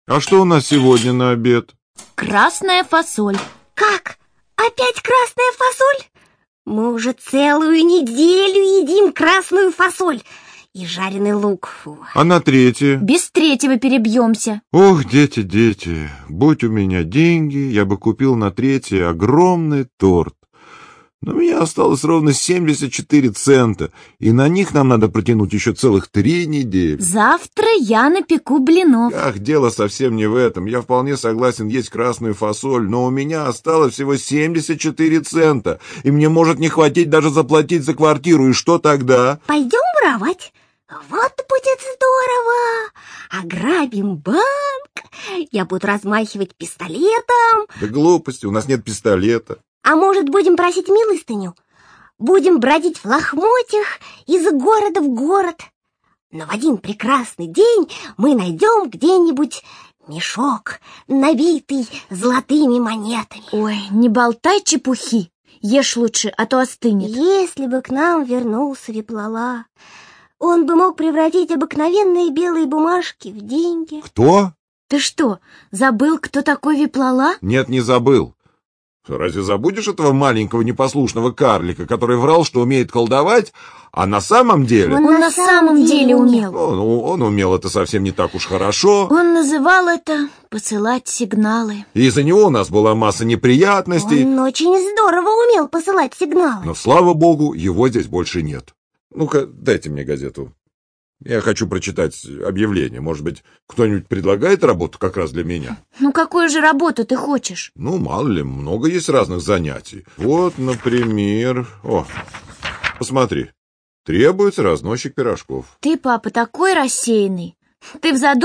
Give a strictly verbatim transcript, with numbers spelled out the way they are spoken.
А что у нас сегодня на обед? Красная фасоль. Как? Опять красная фасоль? Мы уже целую неделю едим красную фасоль и жареный лук. Фу. А на третье? Без третьего перебьемся. Ох, дети, дети, будь у меня деньги, я бы купил на третье огромный торт. Но у меня осталось ровно семьдесят четыре цента, и на них нам надо протянуть еще целых три недели. Завтра я напеку блинов. Ах, дело совсем не в этом. Я вполне согласен есть красную фасоль, но у меня осталось всего семьдесят четыре цента, и мне может не хватить даже заплатить за квартиру, и что тогда? Пойдем воровать. Вот будет здорово! Ограбим банк. Я буду размахивать пистолетом. Да глупости, у нас нет пистолета. А может, будем просить милостыню? Будем бродить в лохмотьях из города в город. Но в один прекрасный день мы найдем где-нибудь мешок, набитый золотыми монетами. Ой, не болтай чепухи. Ешь лучше, а то остынет. Если бы к нам вернулся Виплала, он бы мог превратить обыкновенные белые бумажки в деньги. Кто? Ты что, забыл, кто такой Виплала? Нет, не забыл. Разве забудешь этого маленького непослушного карлика, который врал, что умеет колдовать, а на самом деле... Он, он на самом деле умел. Он, он умел это совсем не так уж хорошо. Он называл это посылать сигналы. И из-за него у нас была масса неприятностей. Он очень здорово умел посылать сигналы. Но, слава богу, его здесь больше нет. Ну-ка, дайте мне газету. Я хочу прочитать объявление. Может быть, кто-нибудь предлагает работу как раз для меня? Ну, какую же работу ты хочешь? Ну, мало ли, много есть разных занятий. Вот, например... О, посмотри. Требуется разносчик пирожков. Ты, папа, такой рассеянный. Ты в задумке